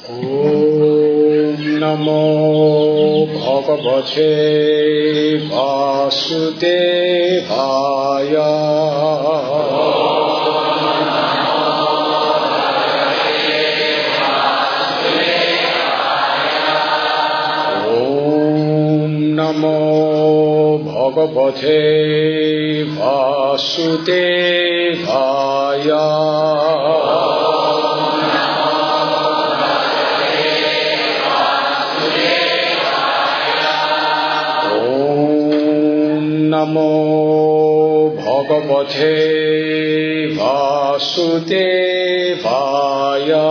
Om Namo Bhagavate Vasudevaya. Om Namo Bhagavate Vasudevaya. Namo Bhagavate Vasudevaya.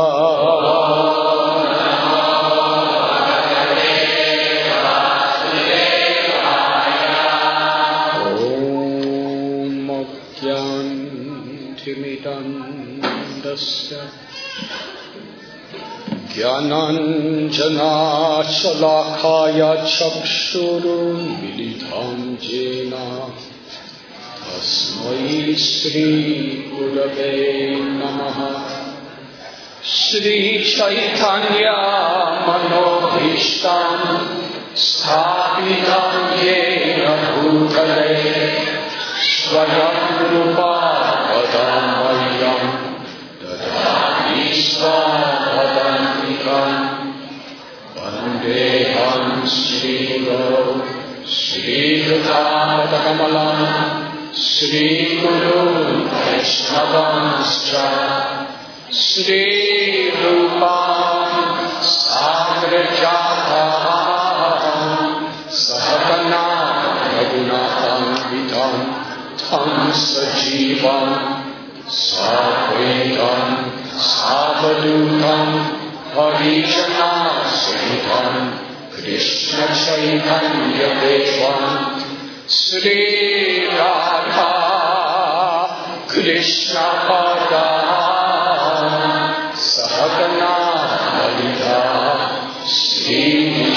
Om Jnantimidandasya Jnananjana Shalakaya Chakshurunmilitam Jena Tasmai Shri Gurave Namaha. Shri Chaitanya Manobhishtam Sthapitam Yena Bhutale Swayam Rupa Padamayyam Dadati Svabhadantikam Vandeham Shri Guru Shri Radha Shri Guru Vaishnavanscha Shri Rupam Sagrajataham Sahagana Raghunatham Vidham Tam Sajivam Sadvaitam Savadutam Harijana Sahitam Krishna Chaitanya Devam Sri Radha Krishna Padam Sahagana Lalita Sri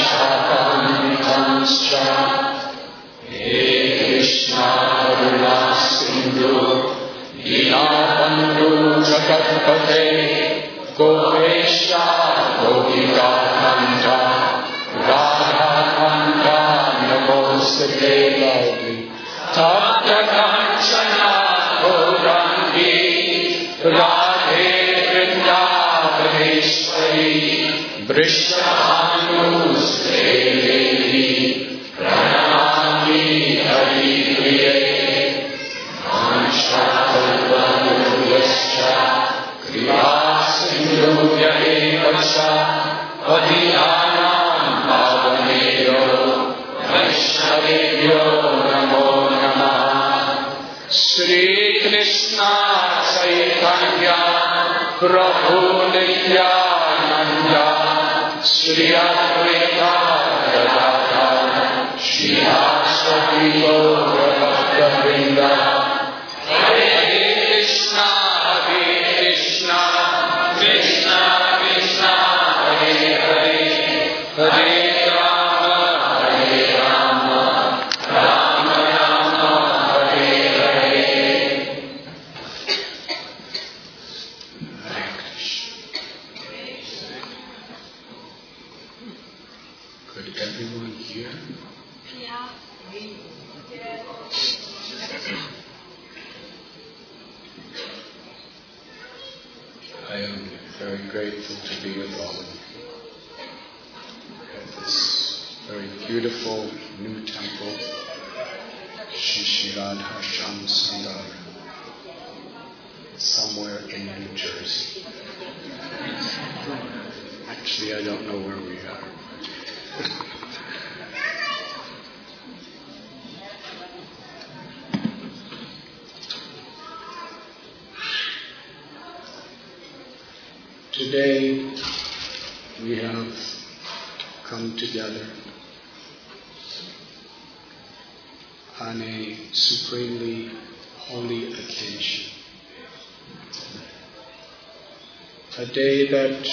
Vishakam He Krishna Karuna Sindhu Dinabandhu Jagatpate Govesha Govika Kanta Radha Kanta Namostate loudly Tapta Kanchana Gaurandi Radhe Vrindavaneshwari Vrishabhanu Sredevi Pranamami Hari Priye Anshakalvanurvascha Kriyasindhuvya Evacha Padhiyanam Bhavaneyo Vaishnavebhyo Namo Namah. Shri Krishna Chaitanya Prabhu Nityananda Shri Advaita Gadadhar Shivasati Gaura Bhakta-vrinda. Hare Krishna Krishna Krishna Hare Hare Hare Rama Rama Rama Hare Hare. Hare Krishna. Could everyone hear? Yeah. I am very grateful to be with all of you at this very beautiful new temple, Shri Radha Shyam Sundar, somewhere in New Jersey. Actually, I don't know where we are. Today, we have come together on a supremely holy occasion. A day that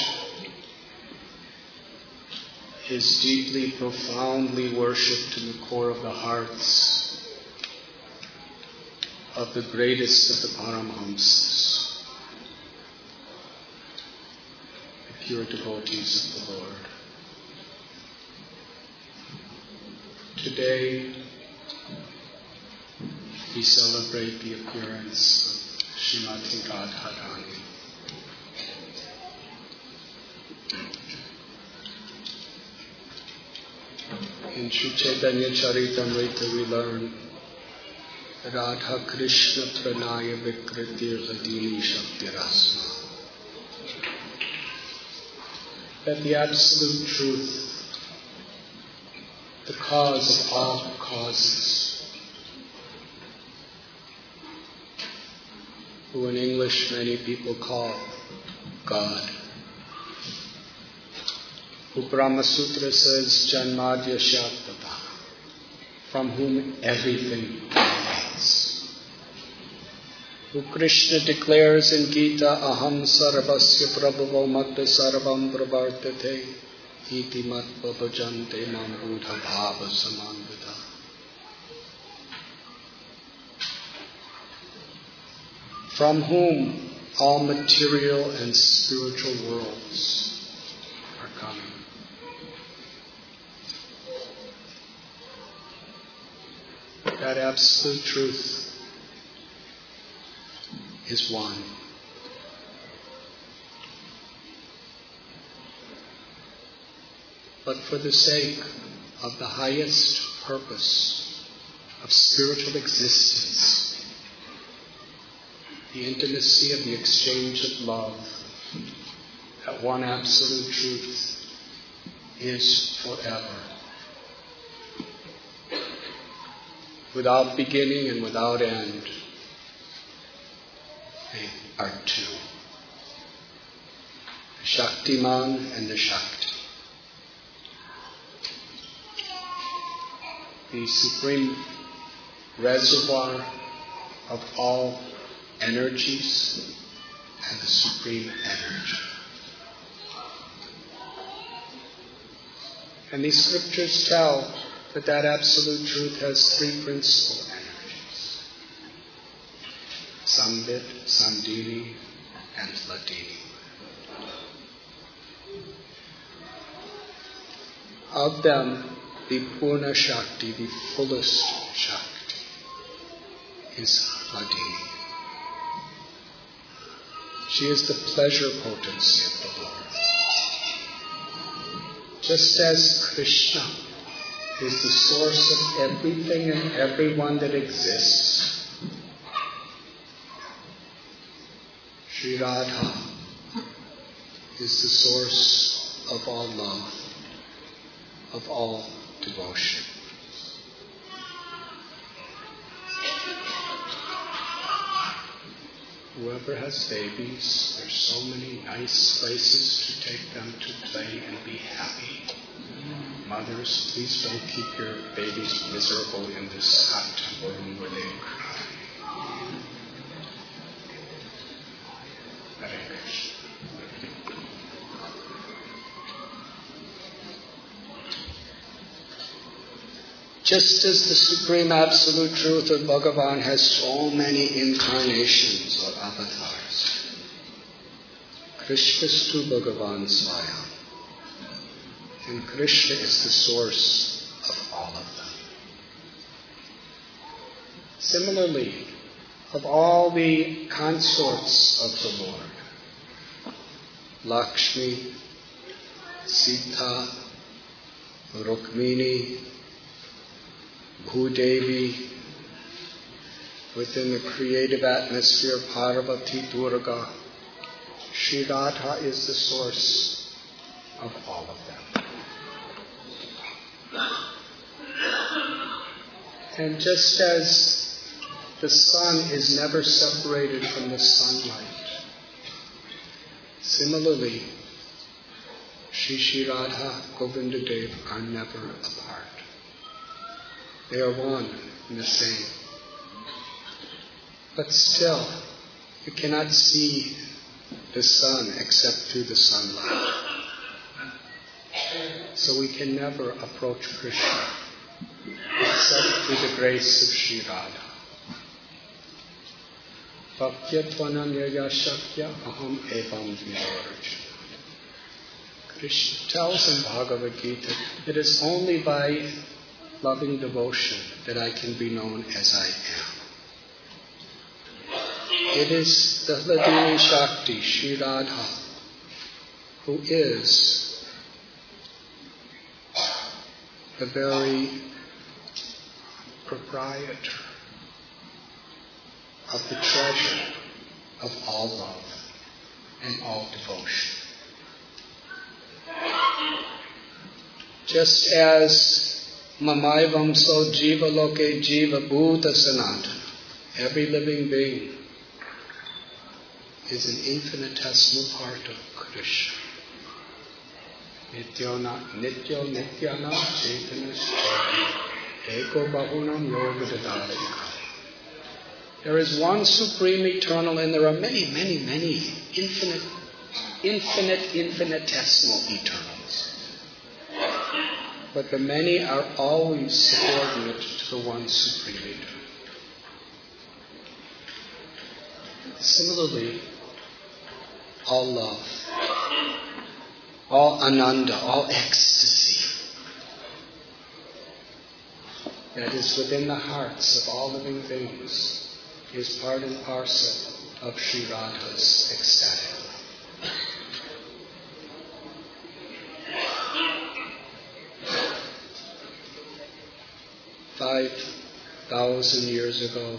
is deeply, profoundly worshipped in the core of the hearts of the greatest of the Paramahamsas. pure devotees of the Lord. Today, we celebrate the appearance of Srimati Radharani. In Sri Chaitanya Charitamrita we learn Radha Krishna Pranaya Vikritir Hadini Shaktirasma. That the absolute truth, the cause of all causes, who in English many people call God, who Brahma Sutra says Janmadya Shabdata, from whom everything emanates, who Krishna declares in Gita, Aham Sarvasya Prabhavo Madhya Sarvam Pravartate Iti Matva Bhajante Mam Buddha Bhava Samanvita. From whom all material and spiritual worlds are coming. That absolute truth is one. But for the sake of the highest purpose of spiritual existence, the intimacy of the exchange of love, that one absolute truth is forever, without beginning and without end. They are two, the Shaktiman and the Shakti. The supreme reservoir of all energies and the supreme energy. And these scriptures tell that that absolute truth has three principal energies: Samvit, Sandini, and Hladini. Of them, the Purna Shakti, the fullest Shakti, is Hladini. She is the pleasure potency of the Lord. Just as Krishna is the source of everything and everyone that exists, Sri Radha is the source of all love, of all devotion. Whoever has babies, there's so many nice places to take them to play and be happy. Mothers, please don't keep your babies miserable in this hot room where they cry. Hare Krishna. Just as the Supreme Absolute Truth of Bhagavan has so many incarnations or avatars, Krishnastu Bhagavan Swayam, and Krishna is the source of all of them. Similarly, of all the consorts of the Lord, Lakshmi, Sita, Rukmini, Bhudevi, within the creative atmosphere of Parvati Durga, Sri Radha is the source of all of them. And just as the sun is never separated from the sunlight, similarly, Shri Radha, Govinda Dev are never apart. They are one and the same. But still, you cannot see the sun except through the sunlight. So we can never approach Krishna except through the grace of Sri Radha. Bhaktya tvananyaya shakya aham evam vidoraj. Krishna tells in Bhagavad Gita, it is only by loving devotion that I can be known as I am. It is the Hladini Shakti, Sri Radha, who is the very proprietor of the treasure of all love and all devotion. Just as Mamaivam so jiva loke jiva bhuta sanatana, every living being is an infinitesimal part of Krishna. Nityo nityana chaitana eko bahunam yoga dadadika. There is one supreme eternal, and there are many, many, many infinitesimal eternals. But the many are always subordinate to the one supreme eternal. Similarly, all love, all ananda, all ecstasy that is within the hearts of all living things is part and parcel of Sri Radha's ecstatic love. 5,000 years ago,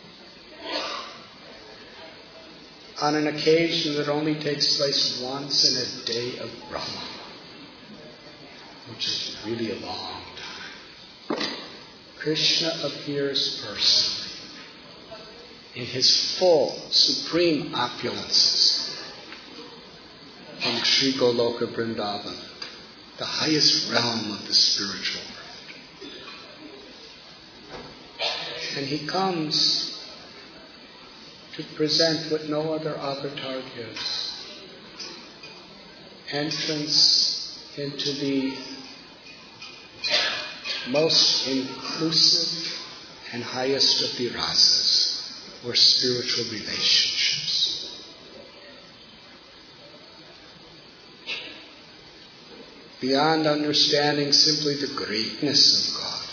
on an occasion that only takes place once in a day of Brahma, which is really a long time, Krishna appears personally in his full, supreme opulences from Sri Goloka Vrindavan, the highest realm of the spiritual world. And he comes to present what no other avatar gives: entrance into the most inclusive and highest of the rasas, or spiritual relationships. Beyond understanding simply the greatness of God,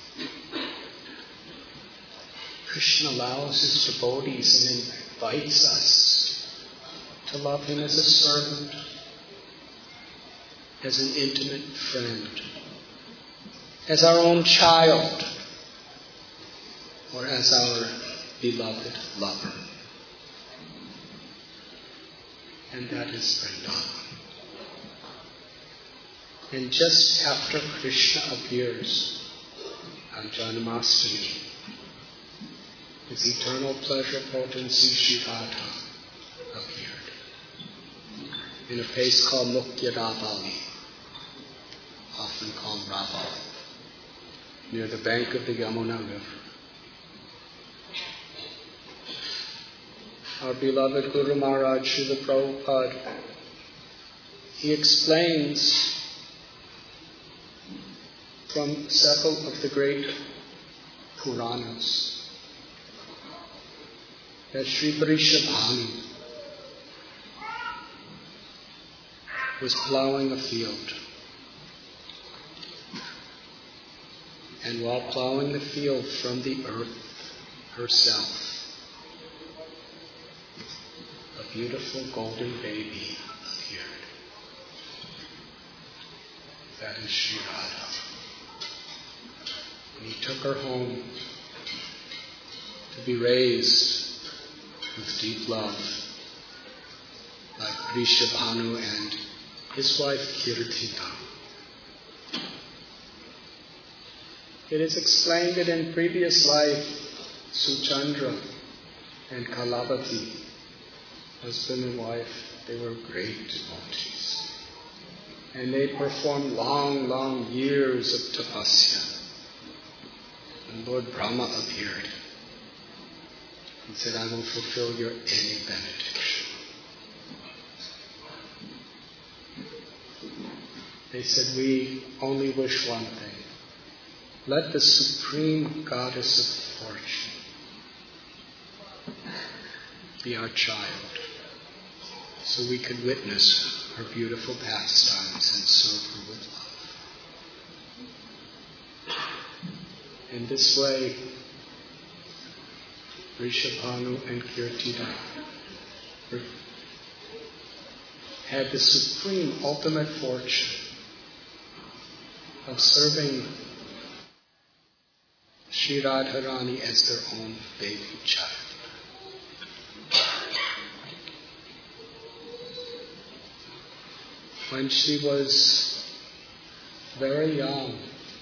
Krishna allows his devotees and invites us to love him as a servant, as an intimate friend, as our own child, or as our beloved lover. And that is Vrindavan. And just after Krishna appears on Janmashtami, his eternal pleasure potency Sri Radha appeared in a place called Mukhya Ravali, often called Ravali, near the bank of the Yamuna River. Our beloved Guru Maharaj Srila Prabhupada, he explains from several of the great Puranas that Sri Vrishabhanu was plowing a field. And while plowing the field from the earth herself, a beautiful golden baby appeared. That is Sri Radha. And he took her home to be raised with deep love by Vrishabhanu and his wife Kirtina. It is explained that in previous life, Suchandra and Kalavati, husband and wife, they were great devotees. And they performed long, long years of tapasya. And Lord Brahma appeared and said, I will fulfill your any benediction. They said, we only wish one thing. Let the supreme goddess of fortune be our child, so we could witness her beautiful pastimes and serve her with love. In this way, Vrishabhanu and Kirtida had the supreme ultimate fortune of serving Sri Radharani as their own baby child. When she was very young,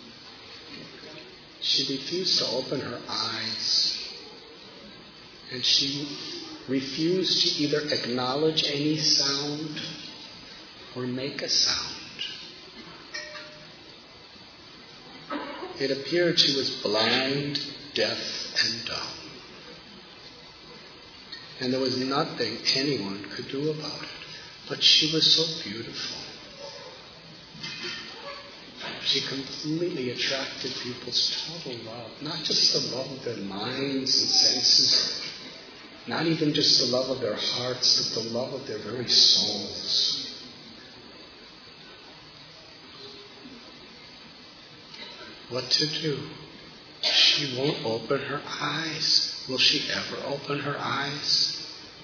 she refused to open her eyes, and she refused to either acknowledge any sound or make a sound. It appeared she was blind, deaf, and dumb. And there was nothing anyone could do about it. But she was so beautiful. She completely attracted people's total love. Not just the love of their minds and senses, not even just the love of their hearts, but the love of their very souls. What to do? She won't open her eyes. Will she ever open her eyes?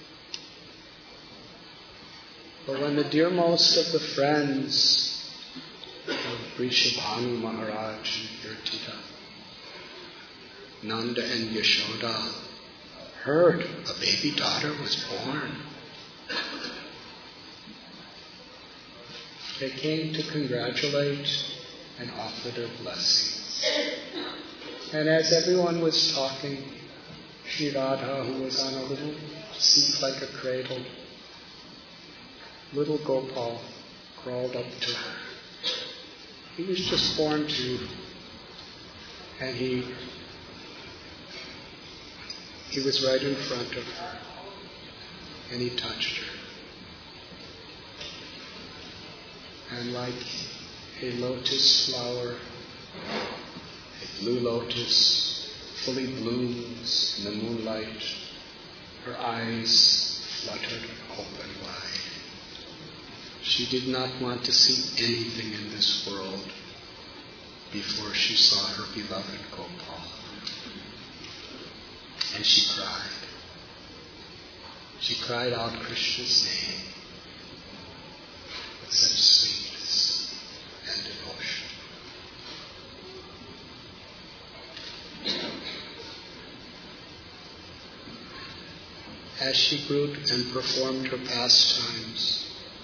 But when the dearmost of the friends of Vrishabhanu Maharaj and Kirtida, Nanda and Yashoda, heard a baby daughter was born, they came to congratulate and offer their blessings. And as everyone was talking, Sri Radha, who was on a little seat like a cradle, little Gopal crawled up to her. He was just born too, and he was right in front of her, and he touched her. And like a lotus flower, a blue lotus, fully blooms in the moonlight, her eyes fluttered open wide. She did not want to see anything in this world before she saw her beloved Gopal. And she cried. She cried out Krishna's name with such sweetness and devotion. As she grew and performed her pastimes,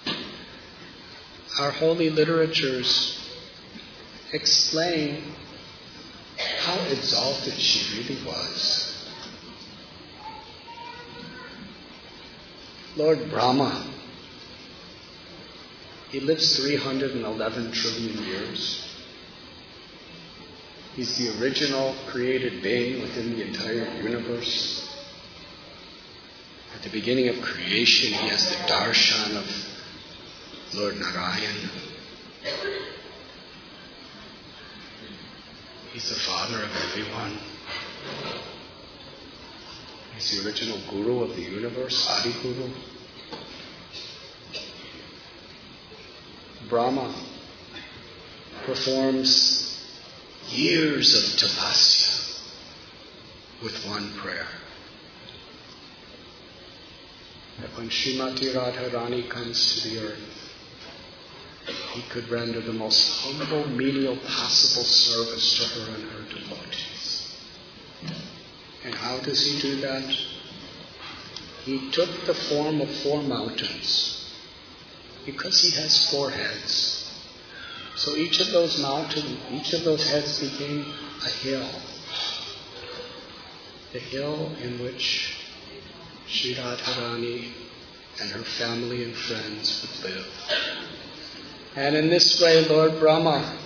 our holy literatures explain how exalted she really was. Lord Brahma, he lives 311 trillion years. He's the original created being within the entire universe. At the beginning of creation, he has the darshan of Lord Narayan. He's the father of everyone. He's the original guru of the universe, Adi Guru. Brahma performs years of tapasya with one prayer. That when Srimati Radharani comes to the earth, he could render the most humble, menial possible service to her and her devotees. And how does he do that? He took the form of 4 mountains, because he has 4 heads. So each of those mountains, each of those heads became a hill. The hill in which Sri Radharani and her family and friends would live. And in this way, Lord Brahma,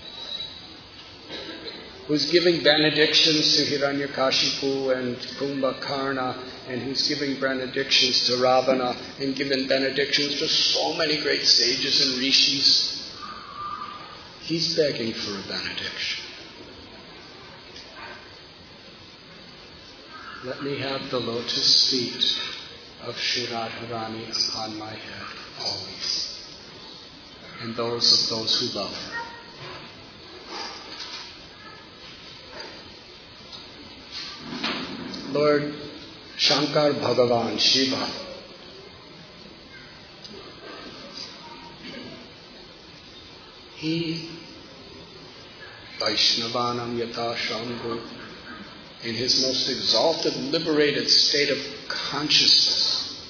who's giving benedictions to Hiranyakashipu and Kumbhakarna, and who's giving benedictions to Ravana, and giving benedictions to so many great sages and rishis, he's begging for a benediction. Let me have the lotus feet of Sri Radharani upon my head always. and those of those who love her. Lord Shankar Bhagavan Shiva, he, Vaishnavanam Yata Shambhu, in his most exalted, liberated state of consciousness,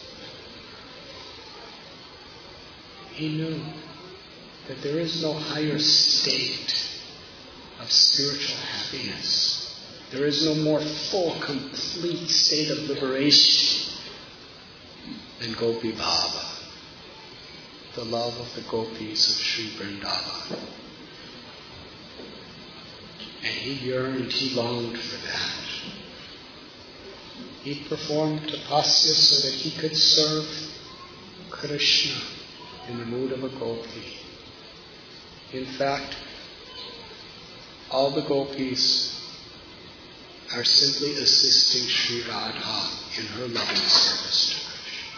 he knew that there is no higher state of spiritual happiness. There is no more full, complete state of liberation than Gopi Bhava, the love of the gopis of Sri Vrindavan. And he yearned, he longed for that. He performed tapasya so that he could serve Krishna in the mood of a gopi. In fact, all the gopis are simply assisting Sri Radha in her loving service to Krishna.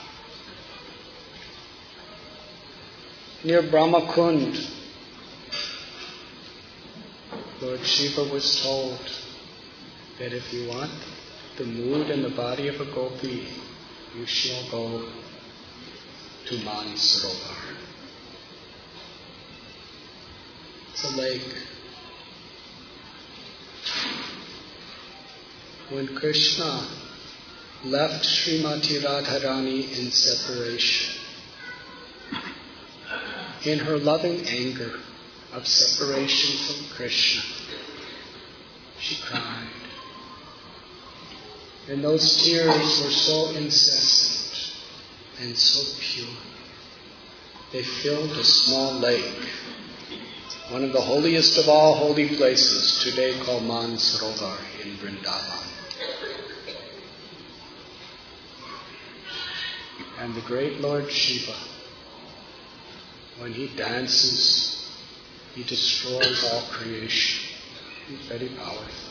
Near Brahmakund, Lord Shiva was told that if you want the mood and the body of a gopi, you shall go to Mansarovar. It's a lake. When Krishna left Srimati Radharani in separation, in her loving anger of separation from Krishna, she cried. And those tears were so incessant and so pure. They filled a small lake, one of the holiest of all holy places, today called Mansarovar in Vrindavan. And the great Lord Shiva, when he dances, he destroys all creation. He's very powerful.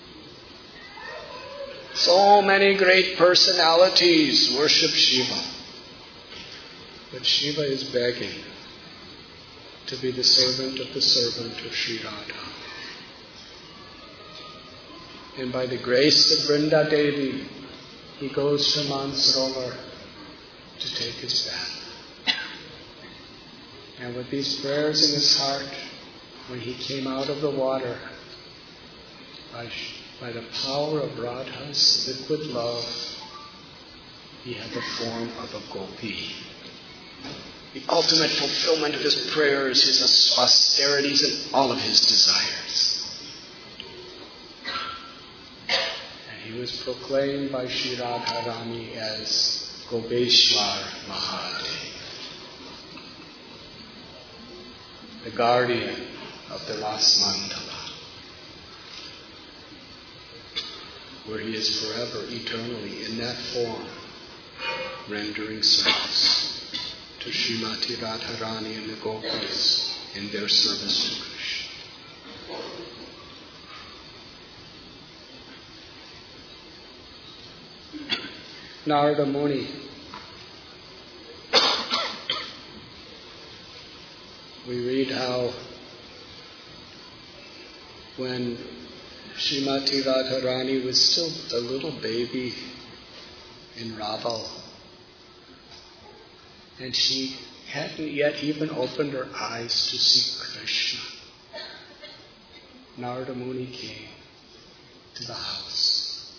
So many great personalities worship Shiva. But Shiva is begging to be the servant of Sri Radha. And by the grace of Vrinda Devi, he goes to Mansarovar to take his bath. And with these prayers in his heart, when he came out of the water, by the power of Radha's liquid love, he had the form of a gopi. The ultimate fulfillment of his prayers, his austerities, and all of his desires. And he was proclaimed by Sri Radharani as Gopeshwar Mahadev, the guardian of the Ras Mandala, where he is forever, eternally, in that form, rendering service to Srimati Radharani and the Gopis in their service to Krishna. Narada Muni, we read how when Srimati Radharani was still a little baby in Raval, and she hadn't yet even opened her eyes to see Krishna, Narada Muni came to the house.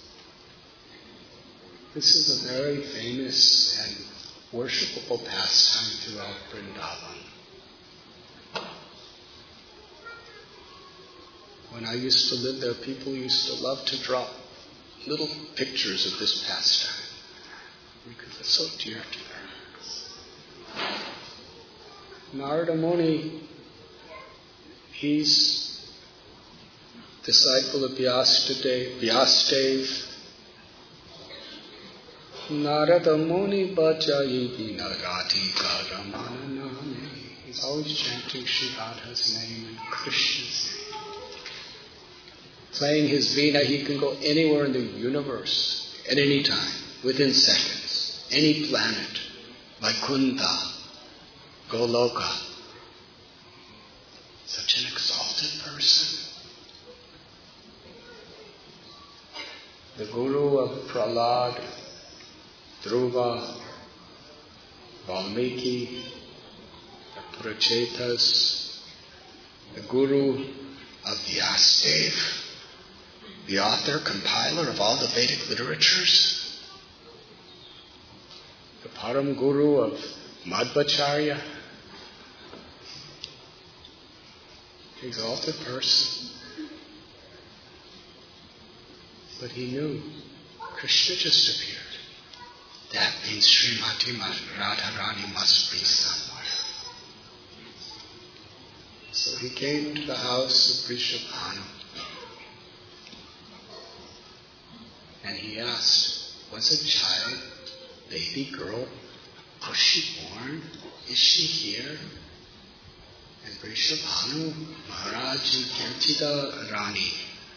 This is a very famous and worshipable pastime throughout Vrindavan. When I used to live there, people used to love to draw little pictures of this pastime because it's so dear to their hearts. Narada Muni, he's disciple of Vyasadev. Narada Muni Bhajayi Vina Radhika Ramana Name. He's always chanting Sri Radha's name and Krishna's name. Playing his Veena, he can go anywhere in the universe at any time, within seconds. Any planet, Vaikuntha, Goloka, Such an exalted person. The Guru of Prahlad, Dhruva, Valmiki, the Purachetas, the Guru of Vyasadeva, the author, compiler of all the Vedic literatures, the Param Guru of Madhvacharya, exalted person. But he knew Krishna just appeared. That means Srimati Radharani must be somewhere. So he came to the house of Vrishabhanu and he asked, was a child, baby girl, was she born? Is she here? And Vrishabhanu Maharaj and Kirtida Rani,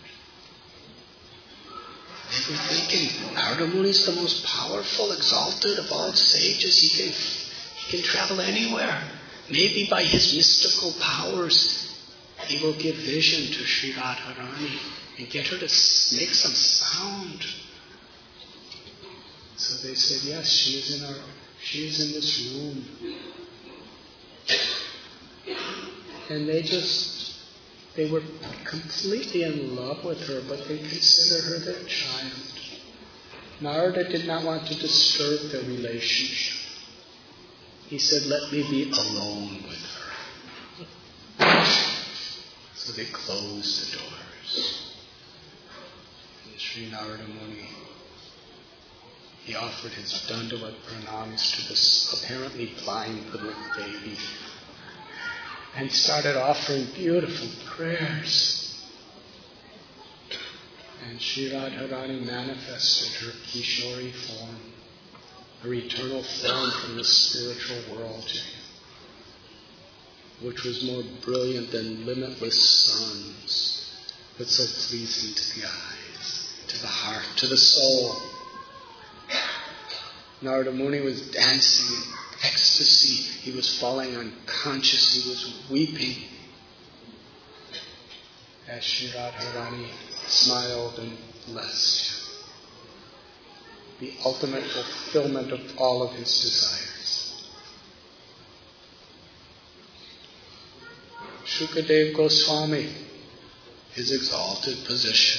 they were thinking, Narada Muni is the most powerful, exalted of all sages. He can travel anywhere. Maybe by his mystical powers, he will give vision to Sri Radharani and get her to make some sound. So they said, yes, she is in this room. And they were completely in love with her, but they consider her their child. Narada did not want to disturb their relationship. He said, let me be alone with her. So they closed the doors. And Sri Narada Muni, he offered his Dandavat pranams to this apparently blind little baby and started offering beautiful prayers. And Sri Radharani manifested her Kishori form, her eternal form from the spiritual world to him, which was more brilliant than limitless suns, but so pleasing to the eyes, to the heart, to the soul. Narada Muni was dancing in ecstasy. He was falling unconscious. He was weeping as Sri Radharani smiled and blessed him. The ultimate fulfillment of all of his desires. Shukadeva Goswami, his exalted position.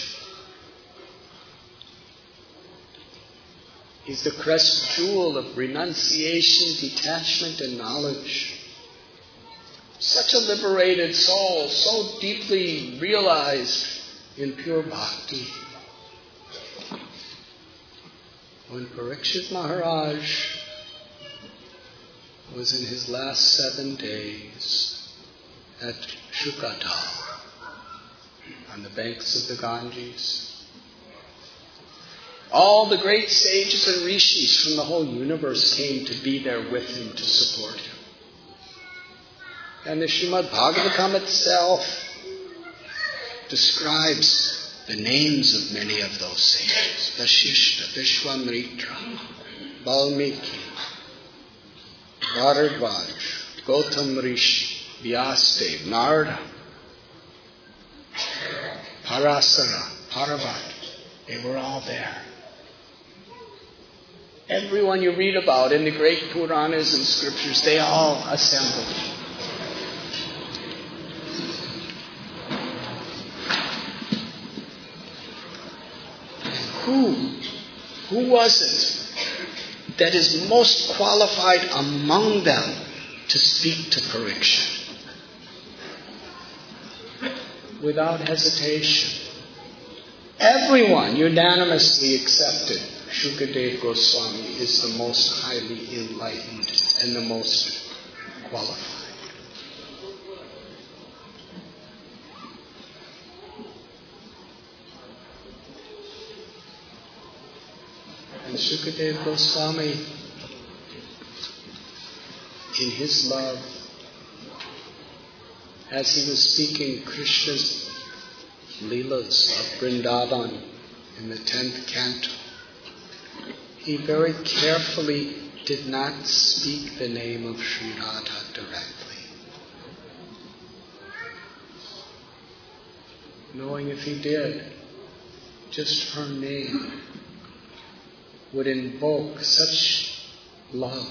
He's the crest jewel of renunciation, detachment, and knowledge. Such a liberated soul, so deeply realized in pure bhakti. When Parikshit Maharaj was in his last 7 days at Shukatal, on the banks of the Ganges, all the great sages and rishis from the whole universe came to be there with him to support him. And the Srimad Bhagavatam itself describes the names of many of those sages. Vasishta, Vishwamitra, Valmiki, Bharadvaj, Gautam Rishi, Vyasadeva, Narada, Parasara, Parvat. They were all there. Everyone you read about in the great Puranas and scriptures, they all assembled. Who was it that is most qualified among them to speak to Parikshit? Without hesitation, everyone unanimously accepted Shukadeva Goswami is the most highly enlightened and the most qualified. And Shukadeva Goswami, in his love, as he was speaking Krishna's Leelas of Vrindavan in the 10th canto, he very carefully did not speak the name of Sri Radha directly. knowing if he did, just her name would invoke such love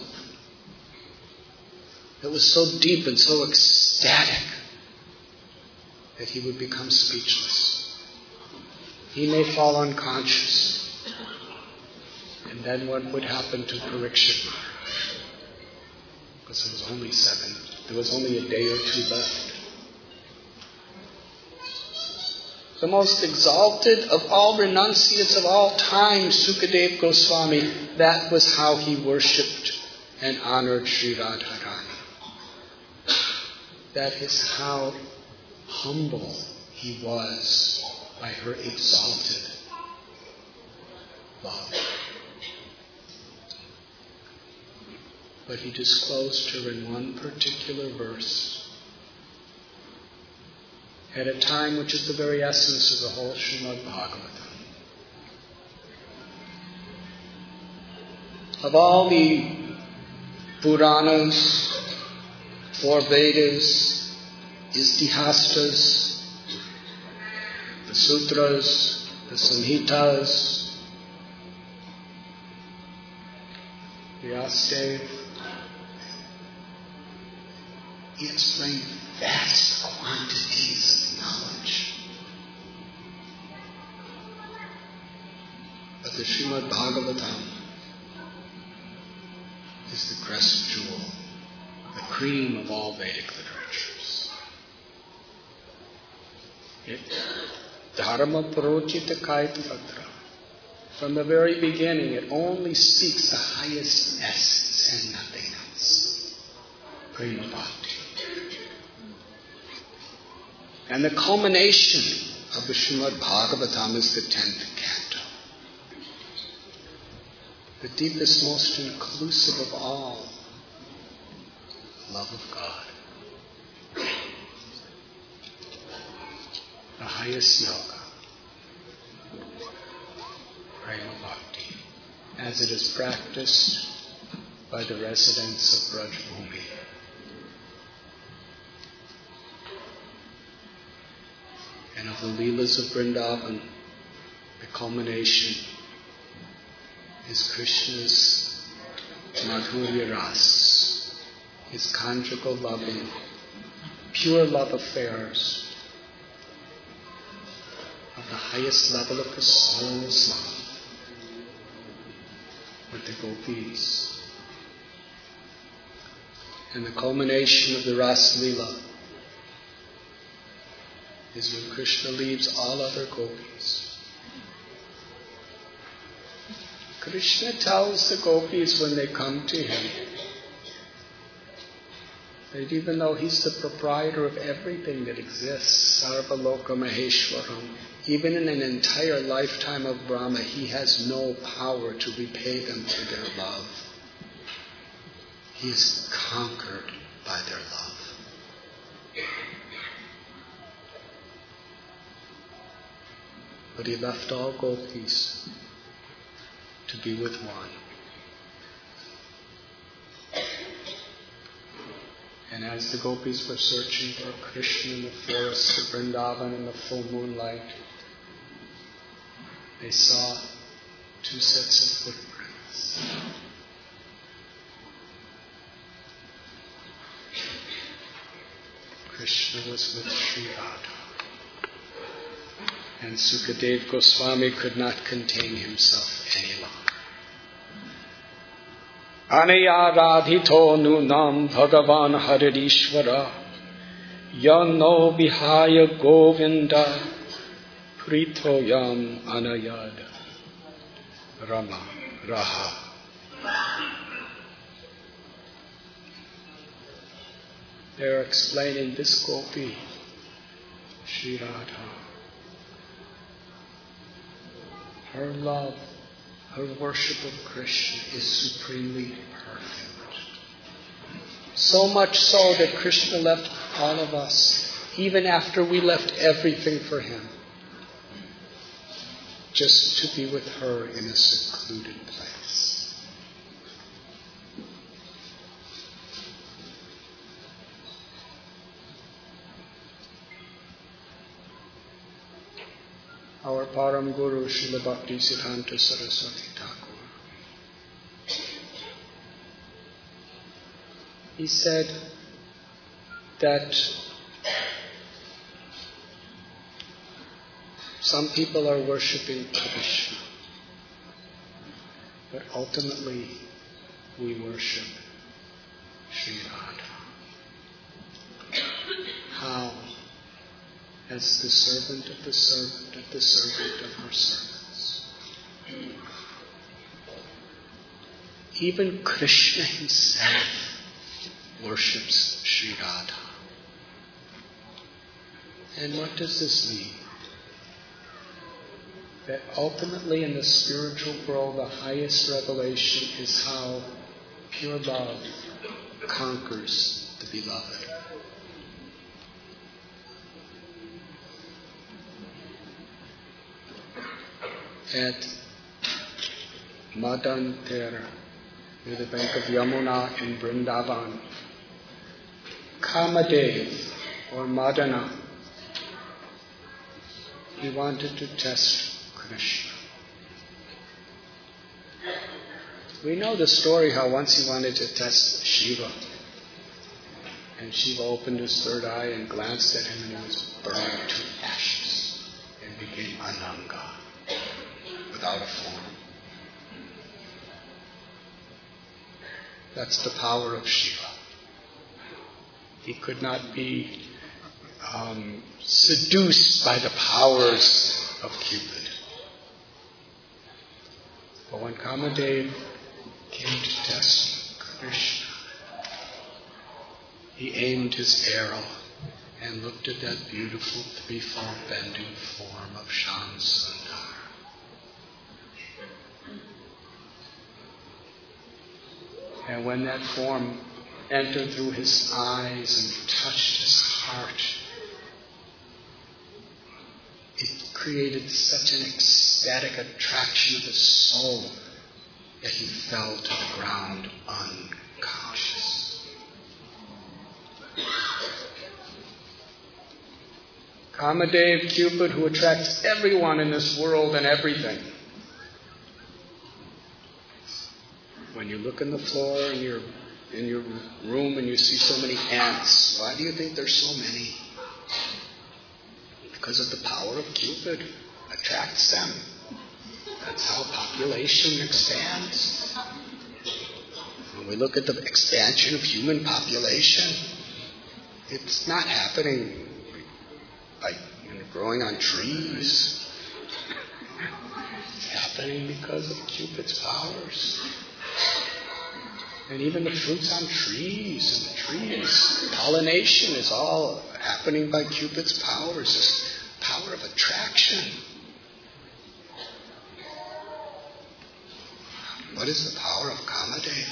that was so deep and so ecstatic that he would become speechless. He may fall unconscious. And then what would happen to Parikshit? Because it was only 7. There was only a day or 2 left. The most exalted of all renunciates of all time, Sukadeva Goswami, that was how he worshipped and honored Sri Radharani. That is how humble he was by her exalted love. But he disclosed her in one particular verse, at a time which is the very essence of the whole Srimad Bhagavatam. Of all the Puranas, 4 Vedas, Istihastas, the Sutras, the Samhitas, Vyasadeva, he explained vast quantities of knowledge. But the Srimad Bhagavatam is the crest jewel, the cream of all Vedic literatures. Dharma Parochita Kaita Patra. From the very beginning, it only speaks the highest essence and nothing else. Prema Bhakti. And the culmination of the Srimad Bhagavatam is the 10th canto. The deepest, most inclusive of all, love of God. The highest yoga, Prema Bhakti, as it is practiced by the residents of Brajbhumi. And of the Leelas of Vrindavan, the culmination is Krishna's Madhurya Ras, his conjugal loving, pure love affairs of the highest level of the soul's love with the gopis. And the culmination of the Ras Leela is when Krishna leaves all other gopis. Krishna tells the gopis when they come to him that even though he's the proprietor of everything that exists, Sarvaloka Maheshwaram, even in an entire lifetime of Brahma, he has no power to repay them for their love. He is conquered by their love. But he left all gopis to be with one. And as the gopis were searching for Krishna in the forests of Vrindavan in the full moonlight, they saw 2 sets of footprints. Krishna was with Sri Radha. And Sukadeva Goswami could not contain himself any longer. Anaya radhito nunam bhagavan haririshvara yano vihaya govinda pritoyam anayada rama raha. They're explaining this gopi, Sri Radha. Her love, her worship of Krishna is supremely perfect. So much so that Krishna left all of us, even after we left everything for him, just to be with her in a secluded place. our Param Guru, Srila Bhaktisiddhanta Saraswati Thakur. He said that some people are worshipping Krishna, but ultimately we worship Sri Radha. How? As the servant of the servant of the servant of her servants. Even Krishna himself worships Sri Radha. And what does this mean? That ultimately in the spiritual world, the highest revelation is how pure love conquers the beloved. At Madantera, near the bank of Yamuna in Vrindavan, Kamadev, or Madana, he wanted to test Krishna. We know the story how once he wanted to test Shiva. And Shiva opened his third eye and glanced at him and he was burned to ashes and became Ananga, without a form. That's the power of Shiva. He could not be seduced by the powers of Cupid. But when Kamadev came to test Krishna, he aimed his arrow and looked at that beautiful threefold bending form of Shyam Sundar. And when that form entered through his eyes and touched his heart, it created such an ecstatic attraction of his soul that he fell to the ground unconscious. Kamadev, Cupid, who attracts everyone in this world and everything. When you look in the floor in your room and you see so many ants, why do you think there's so many? Because of the power of Cupid attracts them. That's how population expands. When we look at the expansion of human population, it's not happening by growing on trees. It's happening because of Cupid's powers. And even the fruits on trees and the trees, pollination is all happening by Cupid's powers, this power of attraction. What is the power of Kamadev?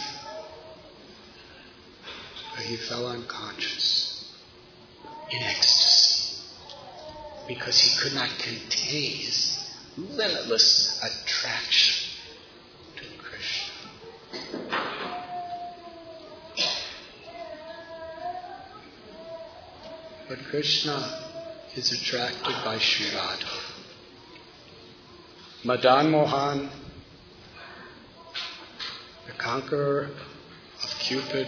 He fell unconscious in ecstasy because he could not contain his limitless attraction to Krishna. But Krishna is attracted by Sri Radha. Madan Mohan, the conqueror of Cupid,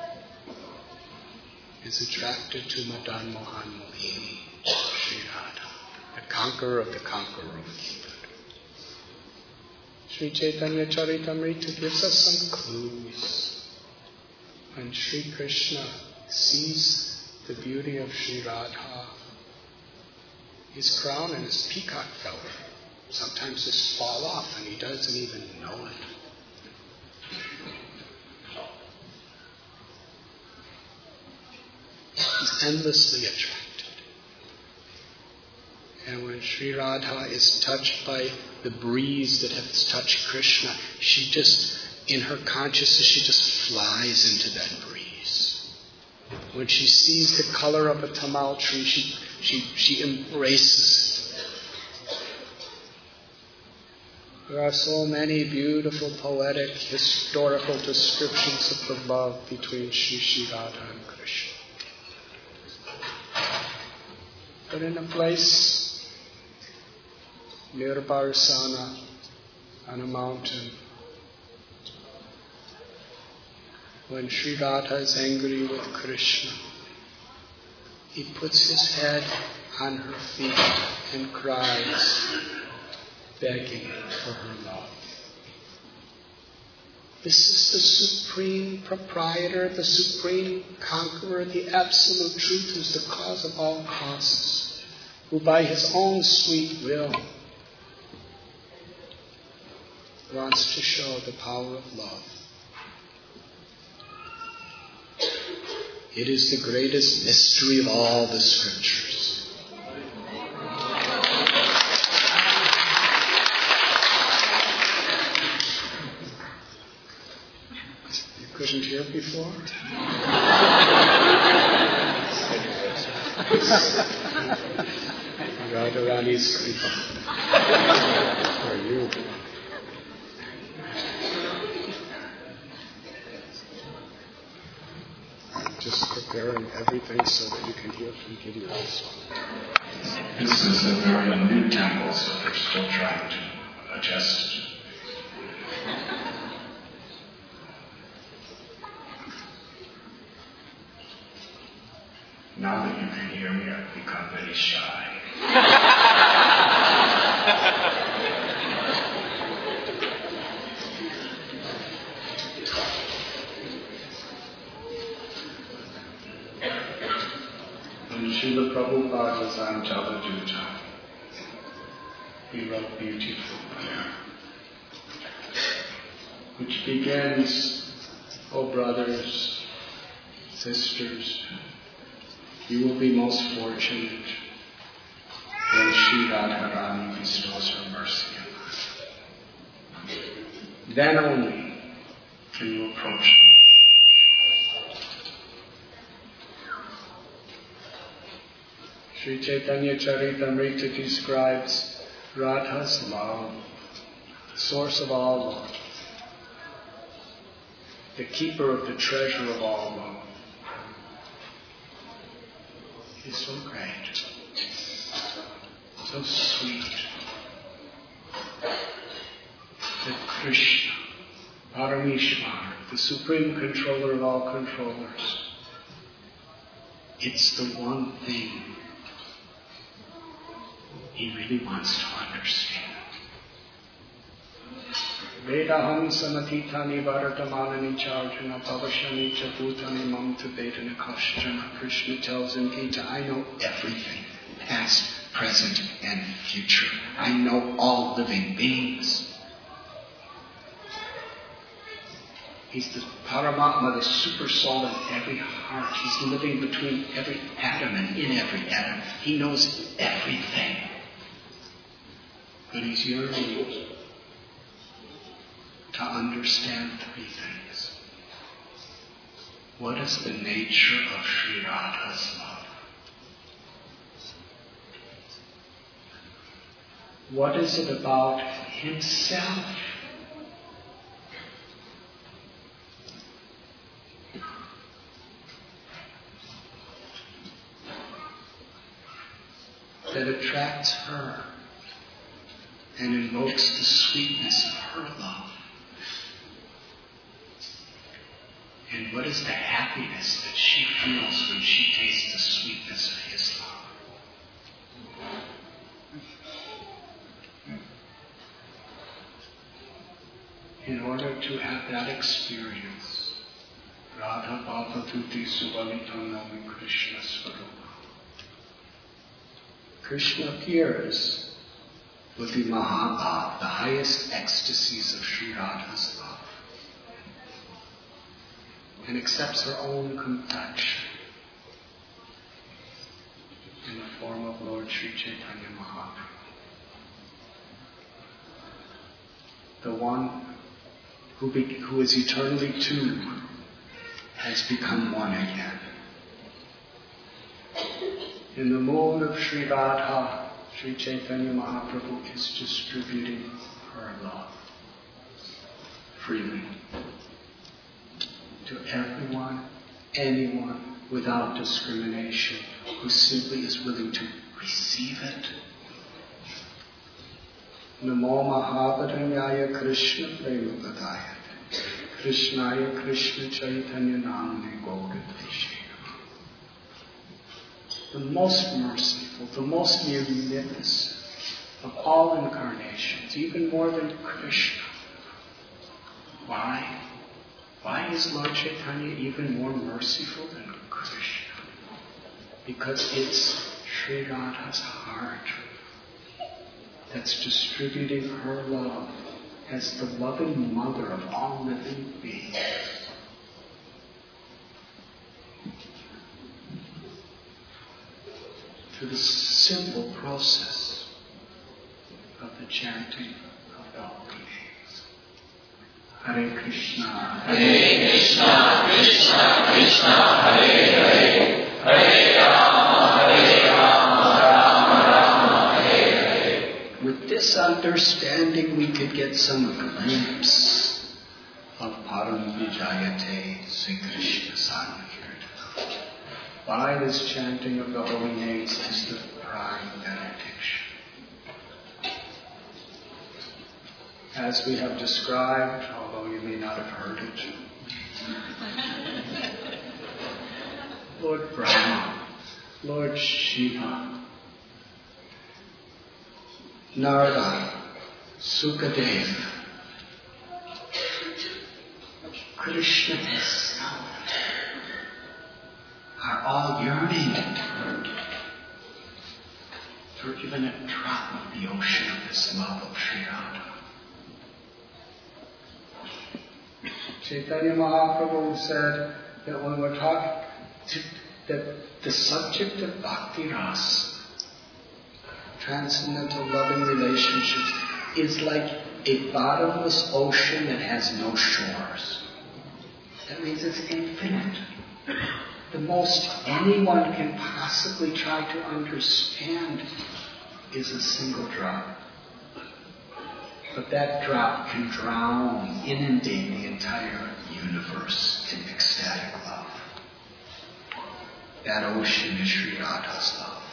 is attracted to Madan Mohan Mohini, Sri Radha, the conqueror of Cupid. Sri Chaitanya Charitamrita gives us some clues. When Sri Krishna sees the beauty of Sri Radha, his crown and his peacock feather sometimes just fall off and he doesn't even know it. He's endlessly attracted. And when Sri Radha is touched by the breeze that has touched Krishna, she just, in her consciousness, she just flies into that breeze. When she sees the color of a tamal tree, she embraces it. There are so many beautiful, poetic, historical descriptions of the love between Sri Radha and Krishna. But in a place Nirvarsana on a mountain. When Sri Radha is angry with Krishna, he puts his head on her feet and cries, begging for her love. This is the supreme proprietor, the supreme conqueror, the absolute truth, who's the cause of all causes, who by his own sweet will wants to show the power of love. It is the greatest mystery of all the scriptures. You couldn't hear before? Radharani's Kripa. For you. Just preparing everything so that you can hear from Gideon also. This is a very new temple, so they're still trying to adjust. Now that you can hear me, I've become very shy. Srila Prabhupada was on Javaduta. He wrote beautiful prayer, which begins, "O brothers, sisters, you will be most fortunate when Sri Radharani bestows her mercy on us. Then only can you approach them." Sri Chaitanya Charitamrita describes Radha's love, the source of all love, the keeper of the treasure of all love. He's so great, so sweet, that Krishna, Parameshwar, the supreme controller of all controllers, it's the one thing he really wants to understand. Vedaham samatitani bharatamanani charjana pavashani cha bhutani mam tu vedana kashtana. Krishna tells in Gita, I know everything, past, present, and future. I know all living beings. He's the Paramatma, the super soul in every heart. He's living between every atom and in every atom. He knows everything. But he's yearning to understand three things. What is the nature of Sri Radha's love? What is it about himself that attracts her and invokes the sweetness of her love? And what is the happiness that she feels when she tastes the sweetness of his love? In order to have that experience, Radha Bhavatuti Suvalitam Nami Krishna Swarupa, Krishna appears with the Mahabhav, the highest ecstasies of Sri Radha's love, and accepts her own complexion in the form of Lord Sri Chaitanya Mahaprabhu. The one who is eternally two has become one again. In the mood of Sri Radha, Sri Chaitanya Mahaprabhu is distributing her love freely to everyone, anyone, without discrimination, who simply is willing to receive it Namo Mahavaranyaya Krishna Premapadaya Krishnaya Krishna Chaitanya Namane Gaurapeshe. The most merciful, the most munificent of all incarnations, even more than Krishna. Why? Why is Lord Chaitanya even more merciful than Krishna? Because it's Sri Radha's heart that's distributing her love as the loving mother of all living beings. Through the simple process of the chanting of the holy names. Hare Krishna, Krishna, Krishna, Hare Hare, Hare Rama, Rama, Hare Hare. With this understanding, we could get some glimpse of Param Vijayate Sri Krishna Sankirtan. By this chanting of the holy names is the prime benediction. As we have described, although you may not have heard it, Lord Brahma, Lord Shiva, Narada, Sukadeva, Krishna himself are all yearning for even a drop of the ocean of this love of Sri Radha. Chaitanya Mahaprabhu said that when we're talking, that the subject of Bhakti Ras, transcendental loving relationships, is like a bottomless ocean that has no shores. That means it's infinite. The most anyone can possibly try to understand is a single drop. But that drop can drown, inundate the entire universe in ecstatic love. That ocean is Sri Radha's love.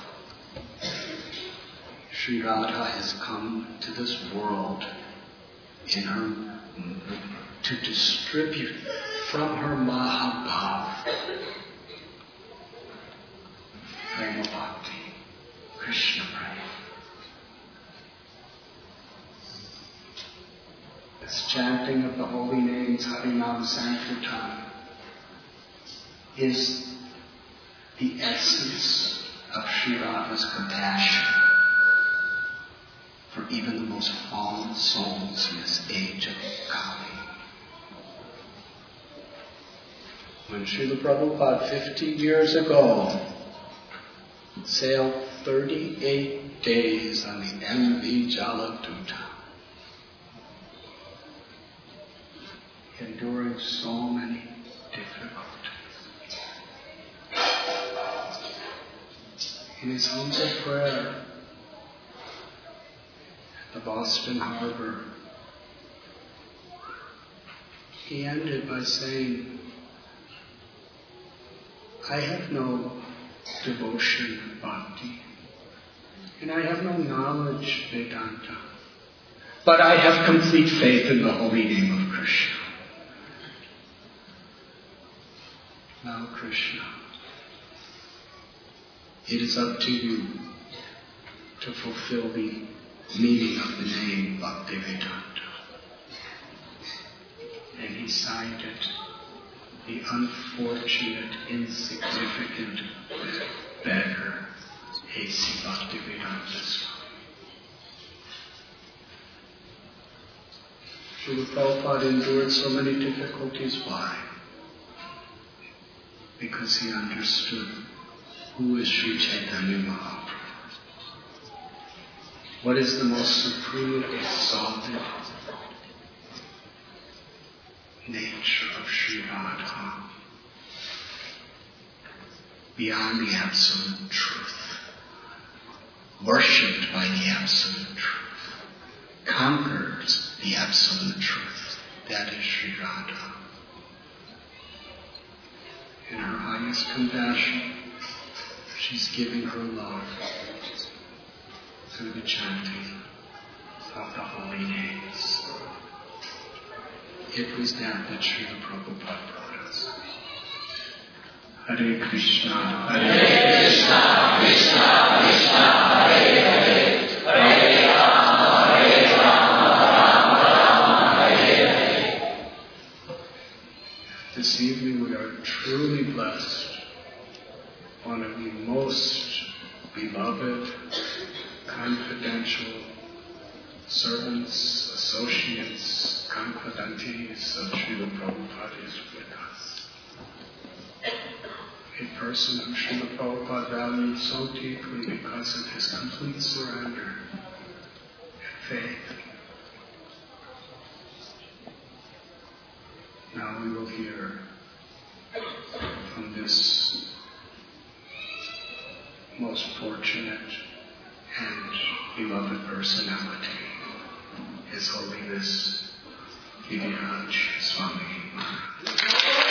Sri Radha has come to this world in her to distribute from her Mahabhav Prema Bhakti, Krishna Prema. This chanting of the holy names, Harinam Sankirtan, is the essence of Sri Radha's compassion for even the most fallen souls in this age of Kali. When Srila Prabhupada 50 years ago sailed 38 days on the MV Jaladuta, enduring so many difficulties. In his humble prayer at the Boston Harbor, he ended by saying, I have no devotion, bhakti, and I have no knowledge, Vedanta, but I have complete faith in the holy name of Krishna. Now, Krishna, it is up to you to fulfill the meaning of the name Bhaktivedanta. And he signed it, the unfortunate, insignificant beggar, A.C. Bhaktivedanta Swami. Srila Prabhupada endured so many difficulties. Why? Because he understood who is Sri Chaitanya Mahaprabhu. What is the most supremely exalted nature of Sri Radha? Beyond the absolute truth, worshipped by the absolute truth, conquers the absolute truth. That is Sri Radha. In her highest compassion, she's giving her love through the chanting of the holy names. It was that Srila Prabhupada taught us. Hare Krishna, Hare Krishna, Krishna Krishna, Hare Hare, Hare Rama, Hare Rama, Rama Rama, Hare Hare. This evening we are truly blessed. One of the most beloved, confidential servants, associates, confidentees of Srila Prabhupada is with us. A person whom Srila Prabhupada valued so deeply because of his complete surrender and faith. Now we will hear from this most fortunate and beloved personality, His Holiness Giriraj Swami Maharaj.